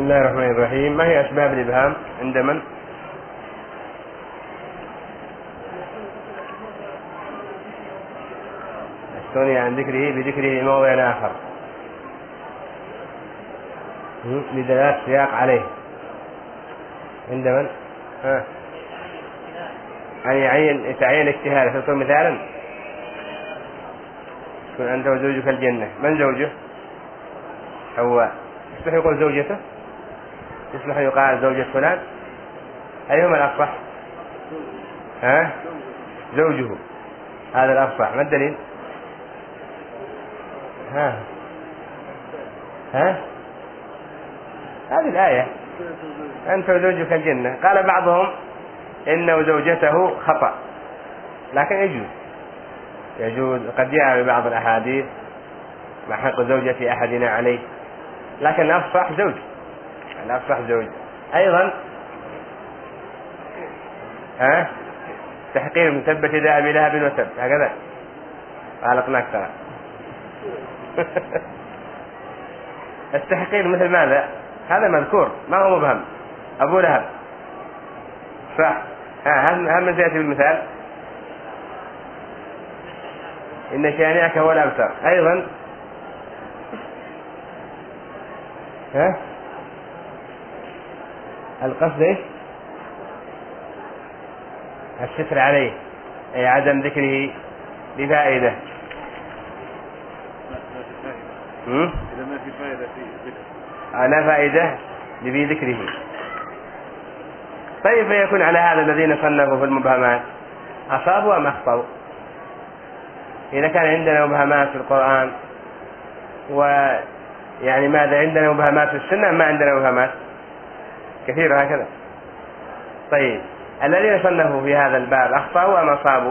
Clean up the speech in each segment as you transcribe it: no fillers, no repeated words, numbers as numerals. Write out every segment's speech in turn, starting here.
الله الرحمن الرحيم. ما هي أسباب الإبهام عند من؟ الثاني عن ذكره بذكره موضع آخر لدلالة سياق عليه. عند من؟ أن يتعين اجتهاده. تذكر مثالا؟ تكون أنت وزوجك الجنة. من زوجه؟ حواء. يصلح يقول زوجته؟ يصلح يقال زوجة فلان؟ أيهما الأصح؟ زوجه. هذا الأصح. ما الدليل؟ هذه الآية أنت وزوجك الجنة. قال بعضهم إنه زوجته خطأ، لكن يجوز قد جاء ببعض الأحاديث ما حق زوجة أحدنا عليه، لكن الأصح زوج. أيضا تحقير مثبت يدا أبي لهب وتب، هكذا غلطناك ترى. التحقير مثل ماذا؟ هذا مذكور، ما هو مبهم. أبو لهب صح. هل من سيأتي بالمثال؟ إن شانئك هو الأبتر. أيضا القصد إيش؟ الستر عليه، أي عدم ذكره بفائدة. إذا ما في فائدة في ذكره، لا فائدة في ذكره. طيب فيكون على هذا الذين صنفوا في المبهمات أصابوا أم أخطأوا؟ إذا كان عندنا مبهمات في القرآن، ويعني ماذا عندنا مبهمات في السنة؟ ما عندنا مبهمات كثيرة هكذا. طيب الذين صنفوا في هذا الباب أخطأوا أم أصابوا؟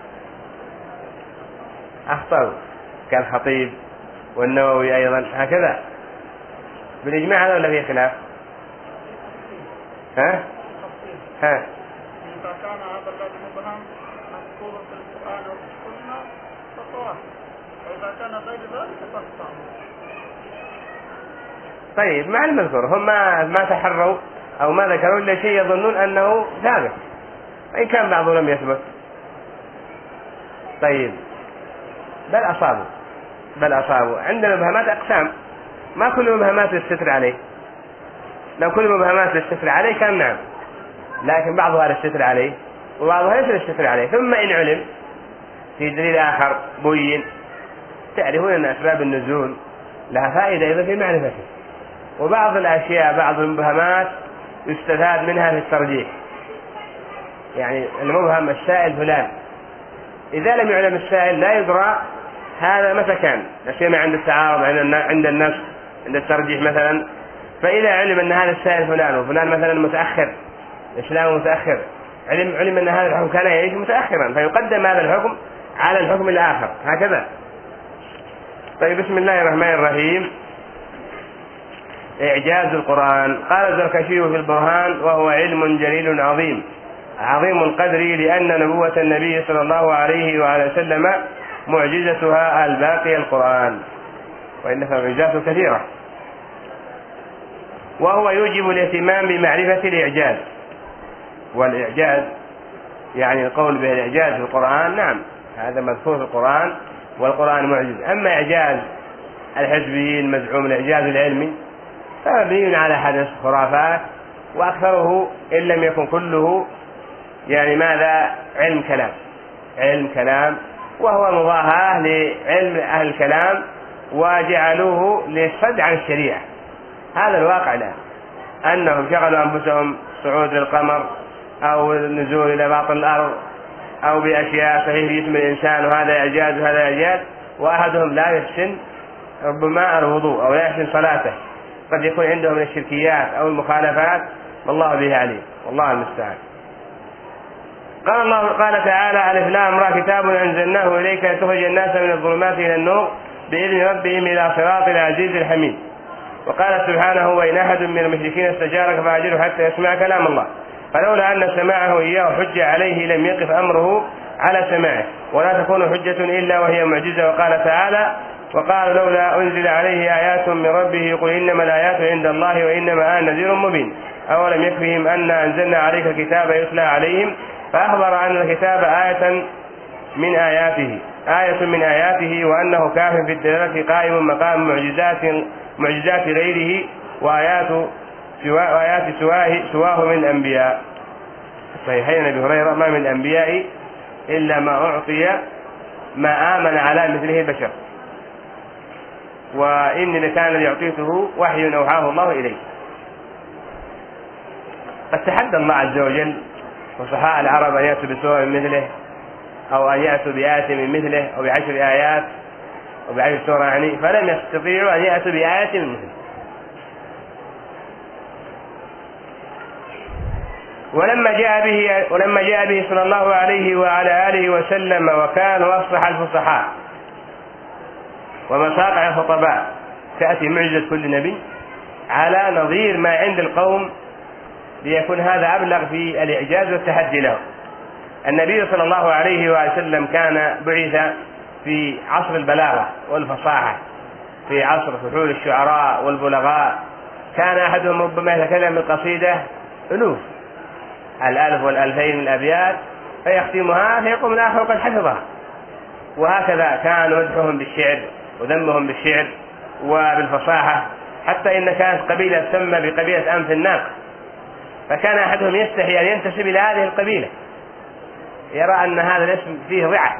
أخطأوا، كالخطيب والنووي أيضا هكذا بالإجماع. هذا ولا فيه خلاف؟ إذا كان هذا الباب مبهم مذكور في القرآن والسنة فصواب، وإذا كان غير ذلك فاخطأ. طيب مع المذكور هم ما تحروا أو ما ذكروا إلا شيء يظنون أنه ثابت، وإن كان بعضه لم يثبت. طيب بل أصابوا. عندنا مبهمات أقسام، ما كل مبهمات الستر عليه. لو كل مبهمات الستر عليه كان نعم، لكن بعضها للستر عليه وبعضها ليس للستر عليه. ثم إن علم في دليل آخر بين، تعرفون أن أسباب النزول لها فائدة أيضا في معرفته. وبعض الأشياء بعض المبهمات يستفاد منها في الترجيح. يعني المبهم السائل فلان، إذا لم يعلم السائل لا يدرى هذا متى كان، لا سيما عند التعارض عند النفس عند الترجيح مثلا. فإذا علم أن هذا السائل فلان وفلان مثلا متأخر، إسلامه متأخر، علم أن هذا الحكم كان يعيش متأخرا، فيقدم هذا الحكم على الحكم الآخر هكذا. طيب بسم الله الرحمن الرحيم. إعجاز القرآن. قال الزركشي في البرهان: وهو علم جليل عظيم القدر، لأن نبوة النبي صلى الله عليه وعلى وسلم معجزتها الباقي القرآن، وإنها معجزات كثيرة. وهو يوجب الاهتمام بمعرفة الإعجاز. والإعجاز يعني القول به الإعجاز في القرآن، نعم هذا مذكور في القرآن والقرآن معجز. أما إعجاز الحزبيين المزعوم الإعجاز العلمي فمبني على حدث خرافات، وأكثره إن لم يكن كله يعني ماذا؟ علم كلام، وهو مضاهاة لعلم أهل الكلام، وجعلوه للصد عن الشريعة. هذا الواقع الآن، أنهم شغلوا أنفسهم صعود للقمر أو النزول إلى باطن الأرض أو بأشياء صحيح في جسم الإنسان، وهذا إعجاز وهذا إعجاز. وأحدهم لا يحسن ربما الوضوء أو لا يحسن صلاته، قد يكون عندهم من الشركيات أو المخالفات، والله به عليم، والله المستعان. قال تعالى: ألف لام را كتاب أنزلناه إليك لتخرج الناس من الظلمات إلى النور بإذن ربهم إلى صراط العزيز الحميد. وقال سبحانه: وإن أحد من المشركين استجارك فأجره حتى يسمع كلام الله، فلولا أن سماعه إياه حجة عليه لم يقف أمره على سماعه، ولا تكون حجة إلا وهي معجزة. وقال تعالى: وقالوا لولا أنزل عليه آيات من ربه قل إنما الآيات عند الله وإنما أنا نذير مبين أولم يكفهم أن أنزلنا عليك الكتاب يتلى عليهم فأخبر أن الكتاب آية من آياته وأنه كاف في الدلالة قائم مقام معجزات غيره وآيات سواه من الأنبياء. صحيحين أبي هريرة ما من الأنبياء إلا ما أعطي ما آمن على مثله البشر وإني لكان يعطيته وحي أوحاه الله إليه. قد تحدى الله عز وجل فصحاء العرب أن يأتوا بسورة من مثله أو أن يأتوا بآية من مثله أو ب10 آيات أو ب10 سورة يعني، فلم يستطيعوا أن يأتوا بآية من مثله. ولما جاء به صلى الله عليه وعلى آله وسلم وكانوا أفصح الفصحاء ومصاقع الخطباء تأتي معجزة كل نبي على نظير ما عند القوم ليكون هذا أبلغ في الإعجاز والتحدي له. النبي صلى الله عليه وسلم كان بعث في عصر البلاغة والفصاحة، في عصر فحول الشعراء والبلغاء، كان أحدهم ربما يتكلم بالقصيدة ألوف 1000 و2000 من الأبيات فيختمها فيقوم الآخر قد حفظها. وهكذا كان مدحهم بالشعر وذمهم بالشعر وبالفصاحة، حتى إن كانت قبيلة تسمى بقبيلة أنف الناق، فكان أحدهم يستحي أن ينتسب إلى هذه القبيلة، يرى أن هذا الاسم فيه ضعة.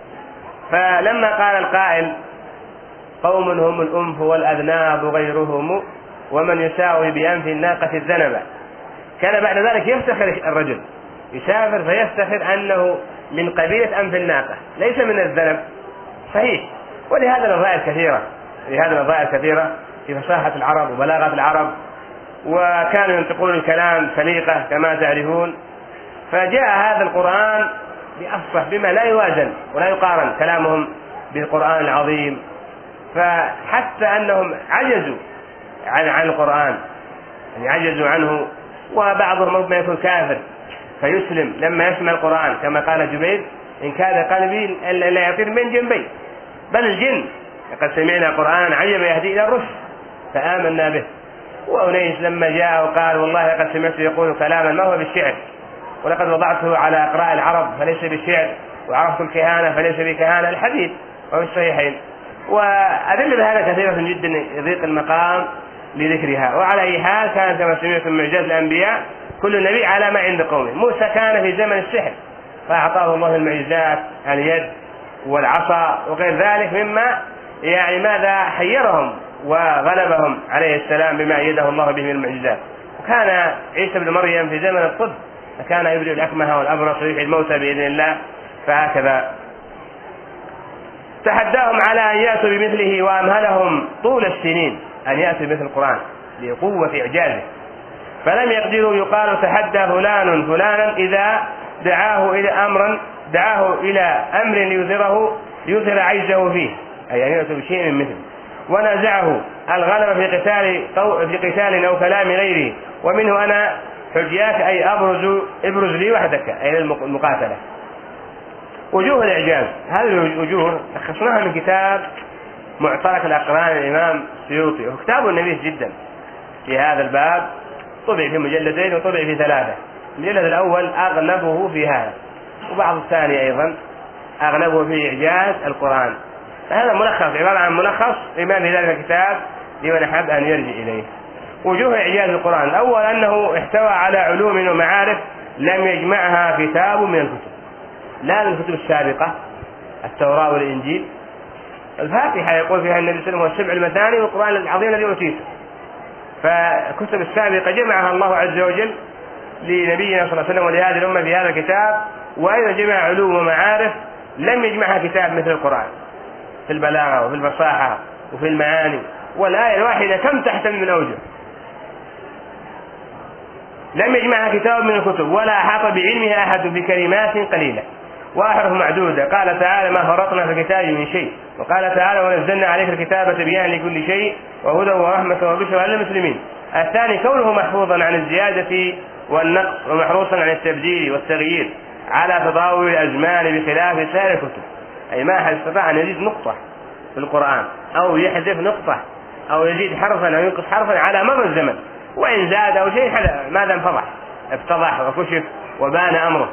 فلما قال القائل قوم هم الأنف والأذناب غيرهم ومن يساوي بأنف الناقة الذنب، كان بعد ذلك يفتخر الرجل، يسافر فيفتخر أنه من قبيلة أنف الناقة ليس من الذنب. صحيح. ولهذا نظائر كثيرة في فصاحة العرب وبلاغة العرب، وكانوا ينطقون الكلام سليقة كما تعرفون. فجاء هذا القرآن بأفصح بما لا يوازن ولا يقارن كلامهم بالقرآن العظيم، فحتى أنهم عجزوا عن القرآن، يعني عجزوا عنه. وبعضهم ربما يكون كافر فيسلم لما يسمع القرآن، كما قال جبير إن كان قلبي لا يطير من جنبي بل الجن لقد سمعنا قرآن عجبا يهدي إلى الرشد فآمنا به. وأنيس لما جاء وقال والله لقد سمعت يقول كلاما ما هو بالشعر ولقد وضعته على أقراء العرب فليس بالشعر وعرفت الكهانة فليس بكهانة، الحديث وفي الصحيحين. وأدلة هذا كثيرة جدا يضيق المقام لذكرها. وعلى أي حال كانت كما سمعتم معجزات الأنبياء كل نبي على ما عند قومه. موسى كان في زمن السحر فأعطاه الله المعجزات اليد والعصا وغير ذلك مما يعني ماذا حيرهم وغلبهم عليه السلام بما أيده الله به من المعجزات. وكان عيسى بن مريم في زمن الطب فكان يبرئ الأكمه والأبرص ويحيي الموتى بإذن الله. فهكذا تحداهم على أن يأتوا بمثله وأمهلهم طول السنين أن يأتوا بمثل القرآن لقوة إعجازه، فلم يقدروا. يقال تحدى فلانا إذا دعاه إلى أمر ليظهر عجزه فيه، أي أن يأتوا بشيء من مثله. ونازعه الغلبة في قتال أو كلام غيره، ومنه أنا حجياك أي ابرز لي وحدك أي المقاتلة. وجوه الإعجاز هذه الوجوه لخصناها من كتاب معترك الأقران الإمام السيوطي، وهو كتاب نبيل جدا في هذا الباب، طبع في مجلدين وطبع في 3. المجلد الأول أغلبه في هذا، وبعض الثاني أيضا أغلبه في إعجاز القرآن. فهذا ملخص عبارة عن ملخص لما في ذلك الكتاب لمن أحب أن يرجع إليه. وجوه إعجاز القرآن: الأول أنه احتوى على علوم ومعارف لم يجمعها كتاب من الكتب، لا من الكتب السابقة التوراة والإنجيل. الفاتحة يقول فيها النبي صلى الله عليه وسلم والسبع المثاني والقرآن العظيم الذي أوتيته، فالكتب السابقة جمعها الله عز وجل لنبينا صلى الله عليه وسلم ولهذه الأمة في هذا الكتاب. وأيضا جمع علوم ومعارف لم يجمعها كتاب مثل القرآن في البلاغة وفي الفصاحة وفي المعاني. والآية الواحدة كم تحتمل من أوجه، لم يجمعها كتاب من الكتب ولا أحاط بعلمها أحد بكلمات قليلة وأحرف معدودة. قال تعالى: ما فرطنا في الكتاب من شيء. وقال تعالى: ونزلنا عليك الكتاب تبيانا لكل شيء وهدى ورحمة وبشرى للمسلمين. الثاني كونه محفوظا عن الزيادة والنقص ومحروسا عن التبديل والتغيير على تضاول الأزمان بخلاف سائر الكتب، أي ما أحد استطاع أن يزيد نقطة في القرآن، أو يحذف نقطة أو يزيد حرفا أو ينقص حرفا على مر الزمن، وإن زاد أو شيء ماذا افتضح وكشف وبان أمره.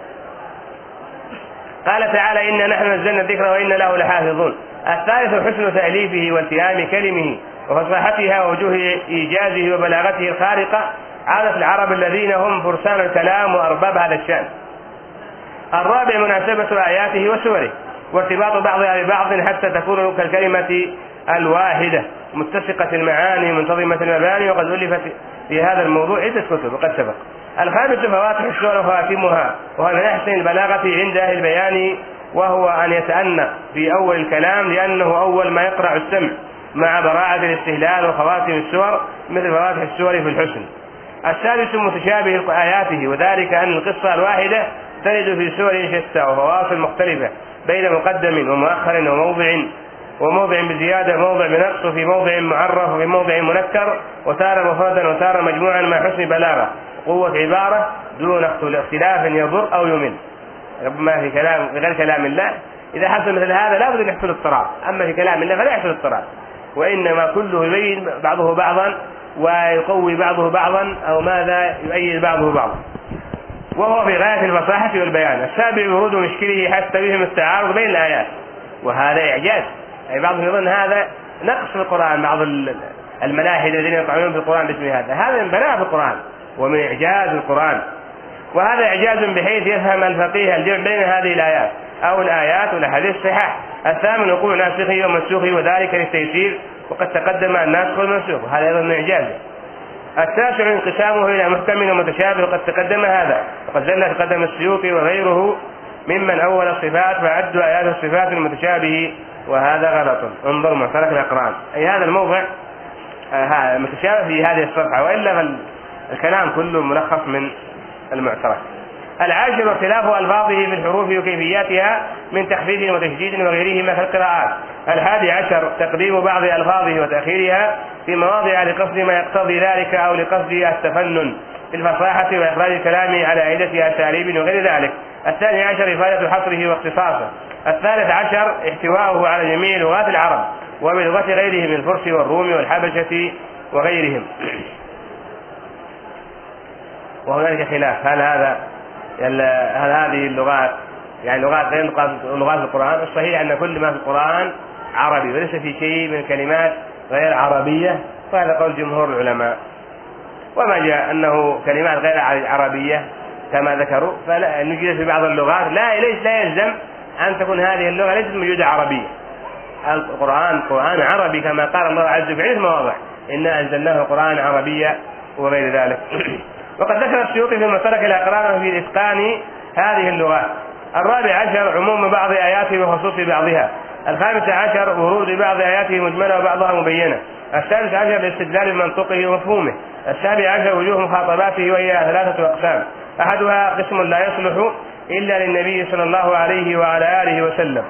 قال تعالى: إنا نحن نزلنا الذكر وإنا له لحافظون. الثالث حسن تأليفه والتئام كلمه وفصاحتها ووجوه إيجازه وبلاغته الخارقة، عادة العرب الذين هم فرسان الكلام وأرباب هذا الشأن. الرابع مناسبة آياته وسوره وارتباط بعضها ببعض حتى تكون كالكلمة الواحدة متسقة المعاني منتظمة المباني، وقد ألفت في هذا الموضوع عدة كتب وقد سبق. الخامس فواتح السور وخواتمها، وهو من أحسن البلاغة عند أهل البيان، وهو أن يتأنى في أول الكلام لأنه أول ما يقرع السمع، مع براعة الاستهلال وخواتم السور مثل فواتح السور في الحسن. السادس متشابه آياته، وذلك أن القصة الواحدة ترد في سور شتى وفواصل مختلفة بين مقدم ومؤخر وموضع بزيادة وموضع بنقص، وفي موضع معرف وفي موضع منكر، وتارة مفردا وتارة مجموعا، مع حسن بلاغة قوة عبارة دون اختلاف يضر أو يمل. ربما في كلام غير كلام الله إذا حصل مثل هذا لا بد أن يحصل اضطراب، أما في كلام الله فلا يحصل اضطراب، وإنما كله يبين بعضه بعضا ويقوي بعضه بعضا، أو ماذا يؤيد بعضه بعضا، وهو في غاية الفصاحة والبيان. السابع ورود مشكله حتى بهم التعارض بين الآيات، وهذا إعجاز. أي بعضهم يظن هذا نقص في القرآن، بعض الملاحدة الذين يطعنون في القرآن باسم هذا من بلاغة في القرآن ومن إعجاز القرآن، وهذا إعجاز بحيث يفهم الفقيه الجمع بين هذه الآيات أو الآيات والأحاديث الصحاح. الثامن وقوع ناسخه ومنسوخه، وذلك للتيسير، وقد تقدم الناسخ والمنسوخ، وهذا أيضا من إعجازه. التاسع انقسامه إلى محكم ومتشابه، وقد تقدم هذا، وقد دل تقدم السيوطي وغيره ممن أول الصفات فعدوا آيات الصفات المتشابه، وهذا غلط. انظر معترك الأقران، أي هذا الموضع متشابه في هذه الصفحة، وإلا الكلام كله ملخص من المعترك. العاشر اختلاف ألفاظه في الحروف وكيفياتها من تخفيف وتشديد وغيرهما في القراءات. الحادي عشر تقديم بعض ألفاظه وتأخيرها في مواضع لقصد ما يقتضي ذلك أو لقصد التفنن في الفصاحة وإخراج الكلام على عدة أساليب وغير ذلك. الثاني عشر إفادة حصره واختصاصه. الثالث عشر احتواؤه على جميع لغات العرب وبلغة غيرهم من الفرس والروم والحبشة وغيرهم. وهنالك خلاف، هل هذه اللغات يعني لغات غير لغات القرآن؟ الصحيح أن كل ما في القرآن عربي، وليس في شيء من كلمات غير عربية، وهذا قول جمهور العلماء. وما جاء أنه كلمات غير عربية كما ذكروا فلا نجد في بعض اللغات لا يلزم أن تكون هذه اللغة ليست موجودة عربية. القرآن قرآن عربي كما قال الله عز وجل في مواضع: إنا أنزلناه قرآن عربيا وغير ذلك. وقد ذكر السيوطي في المترك الأقران في إتقان هذه اللغات. الرابع عشر عموم بعض آياته وخصوص بعضها. الخامس عشر ورود بعض آياته مجملة وبعضها مبينة. السادس عشر الاستدلال بمنطقه ومفهومه. السابع عشر وجوه مخاطباته، وهي ثلاثة أقسام: أحدها قسم لا يصلح إلا للنبي صلى الله عليه وعلى آله وسلم،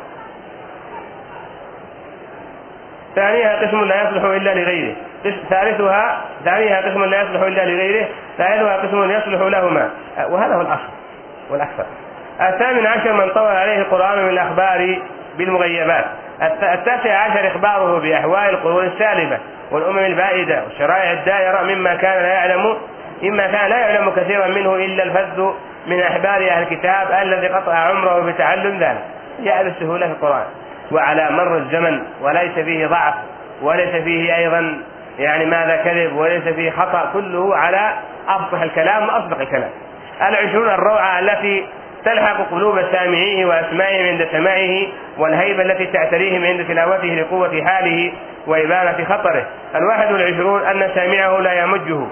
ثانيها قسم لا يصلح إلا لغيره، ثانيها قسم لا يصلح إلا لغيره، ثالثها قسم يصلح لهما، وهذا هو الأصل والأكثر. الثامن عشر من طول عليه القرآن من الأخبار بالمغيبات. التاسع عشر إخباره بأحوال القرون السالفة والأمم البائدة والشرائع الدائرة مما كان لا يعلم كثيرا منه إلا الفذ من أحبار أهل الكتاب الذي قطع عمره بتعلم ذلك. جاء بالسهولة في القرآن وعلى مر الزمن، وليس فيه ضعف وليس فيه أيضا ماذا كذب وليس فيه خطأ، كله على أفصح الكلام وأصدق الكلام. 20 الروعة التي تلحق قلوب سامعيه وأسمائهم عند سماعه، والهيبة التي تعتريهم عند تلاوته لقوة حاله وإبانة خطره. 21 أن سامعه لا يمجه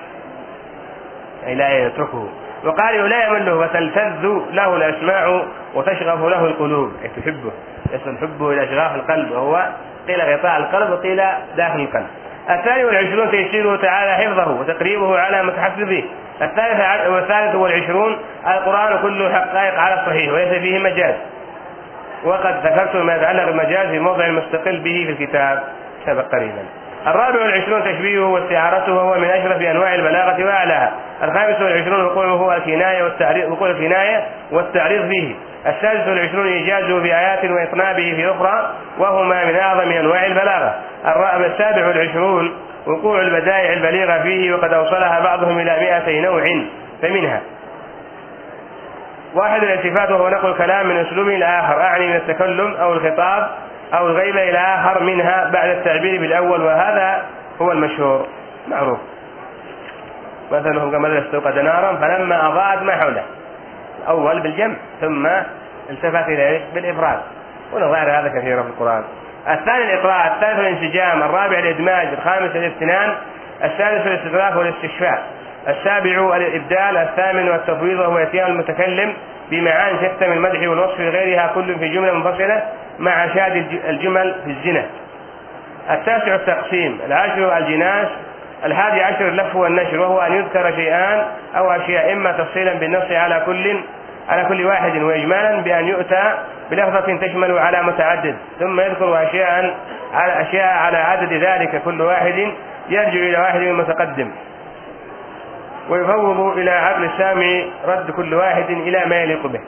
أي لا يتركه، وقال لا يمله وتلتذ له الأسماع وتشغف له القلوب أي تحبه، يصل حبه إلى شغاف القلب، وهو قيل غطاء القلب وقيل داخل القلب. 22 تيسيره تعالى حفظه وتقريبه على متحفظه. 23 القرآن كله حقائق على الصحيح وليس فيه مجاز، وقد ذكرت ما يتعلق بالمجاز في موضع مستقل به في الكتاب سبق قريبا. 24 تشبيهه واستعارته، وهو من أشرف أنواع البلاغة وأعلاها. 25 وقوعه الكناية والتعريض فيه. السادس والعشرون إيجازه بآيات وإطنابه في أخرى، وهما من أعظم أنواع البلاغة. السابع والعشرون وقوع البدائع البليغة فيه، وقد أوصلها بعضهم إلى 200 نوع، فمنها: واحد الالتفات، وهو نقل الكلام من أسلوب إلى آخر، أعني من التكلم أو الخطاب أو الغيبة إلى آخر منها بعد التعبير بالأول، وهذا هو المشهور معروف. مثلا هم كما استوقد نارا فلما أضاءت ما حوله، أول بالجمع ثم التفت إليه بالإفراد، ونظائر هذا كثيرا في القرآن. الثاني الإقراء، الثالث الانسجام، الرابع الإدماج، الخامس الافتنان، السادس الاستدراك والاستشفاء، السابع الإبدال، الثامن التفويض، وهو إتيان المتكلم بمعان شتى من المدح والوصف غيرها كل في جملة منفصلة مع شاد الجمل في الزنا. التاسع التقسيم، العاشر الجناس، 11 اللف والنشر، وهو أن يذكر شيئان أو أشياء، إما تفصيلا بالنص على كل واحد، وإجمالا بأن يؤتى بلفظة تشمل على متعدد، ثم يذكر أشياء على عدد ذلك كل واحد يرجع إلى واحد من المتقدم، ويفوض إلى عقل السامع رد كل واحد إلى ما يليق به،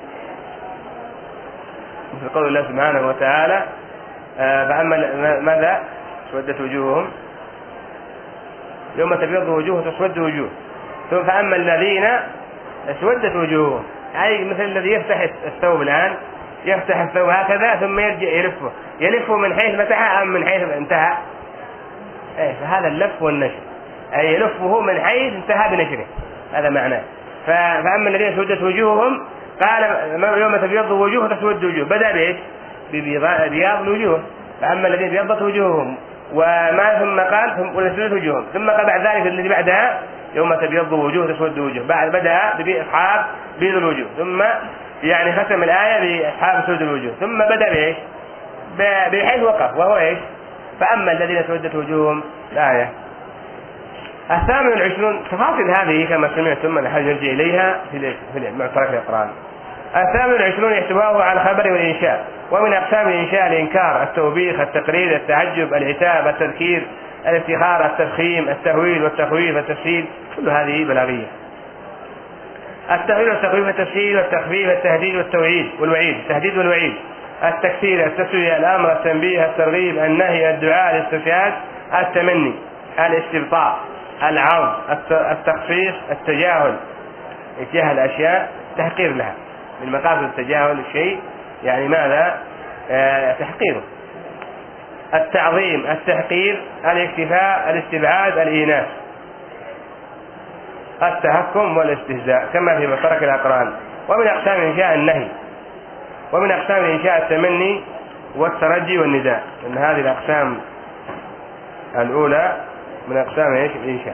مثل قول الله سبحانه وتعالى: فأما ماذا اسودت وجوههم يوم تبيض وجوه تسود وجوه، ثم فأما الذين اسودت وجوههم، أي مثل الذي يفتح الثوب الآن، يفتح الثوب هكذا ثم يرجع يلفه من حيث فتحه أم من حيث انتهى، فهذا اللف والنشر، أي يلفه من حيث انتهى بنشره، هذا معناه. فأما الذين اسودت وجوههم قال يوم تبيض وجوه تسود وجوه، بدأ بإيش؟ ببياض الوجوه. فأما الذين ابيضت وجوههم وما ثم قال ثم اسودت وجوههم، ثم قال بعد ذلك الذي بعدها يوم تبيض وجوه تسود وجوه، بعد بدأ بأصحاب بيض الوجوه، ثم يعني ختم الآية بأصحاب سود الوجوه، ثم بدأ بإيش؟ بحيث وقف، وهو إيش؟ فأما الذين اسودت وجوههم الآية. الثامن والعشرون، تفاصيل هذه كما سمعتم من حاجة نرجع إليها في معترك القرآن. الثامن والعشرون احتواه على الخبر والإنشاء، ومن أقسام الإنشاء الإنكار، التوبيخ، التقرير، التعجب، العتاب، التذكير، الافتخار، التفخيم، التهويل والتخويف، التسهيل، كل هذه بلاغية. التهويل والتخويف، التسهيل والتخفيف، التهديد والتوعيد والوعيد، التهديد والوعيد، التكثير، التسوية، الأمر، التنبيه، الترغيب، النهي، الدعاء، الاسترشاد، التمني، الاستبطاء، العرض، التخصيص، التجاهل، اتجاه الأشياء، تحقير لها، من مقاصد التجاهل الشيء يعني ماذا؟ تحقيره. التعظيم، التحقير، الاكتفاء، الاستبعاد، الإيناس، التهكم والاستهزاء، كما في مشترك الأقران. ومن أقسام الإنشاء النهي، ومن أقسام الإنشاء التمني والترجي والنداء، إن هذه الأقسام الأولى من أقسام الإنشاء.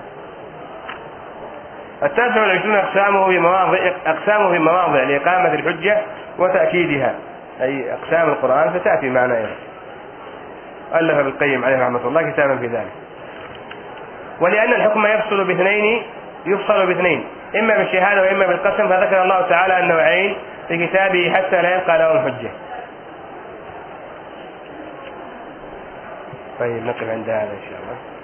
التاسع والعشرون أقسامه في مواضع لإقامة الحجة وتأكيدها، أي أقسام القرآن ستأتي معنا أيضا. ألف ابن القيم عليه رحمة الله كتابا في ذلك. ولأن الحكم يفصل باثنين، إما بالشهادة وإما بالقسم، فذكر الله تعالى النوعين في كتابه حتى لا يبقى لهم حجة. طيب نقف عند هذا إن شاء الله.